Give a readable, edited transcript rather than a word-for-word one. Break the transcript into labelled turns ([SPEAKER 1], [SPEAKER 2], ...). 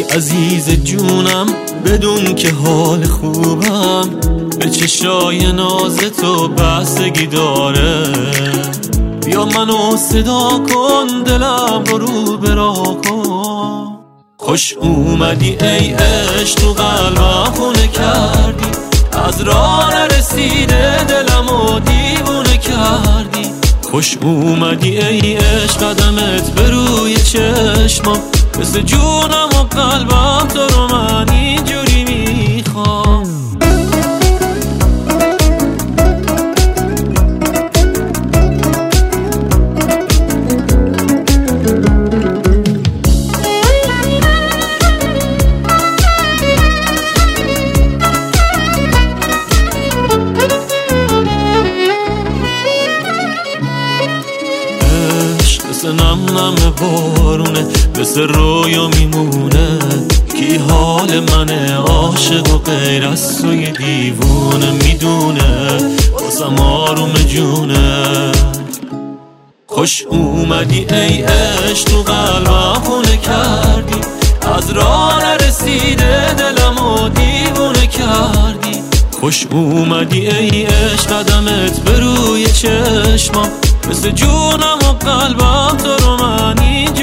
[SPEAKER 1] عزیز جونم بدون که حال خوبم به چشای ناز تو بستگی داره. بیا منو صدا کن، دلم رو برا کن. خوش اومدی ای عشق، تو قلبم خونه کردی. از راه نرسیده دلمو دیوونه کردی. خوش اومدی ای عشق، قدمت به روی چشمم مثل جونم و قلبم تو رو من اینجوری میخوام. مثل نم نم بارونه، مثل رویا میمونه. کی حال منه عاشق و غیر از توی دیوونه میدونه، واسم آروم جونه. خوش اومدی ای عشق، تو قلبم خونه کردی. از راه نرسیده دلمو دیوونه کردی. خوش اومدی ای عشق، قدمت به روی چشمم مثل جونم و قلبم تو رو من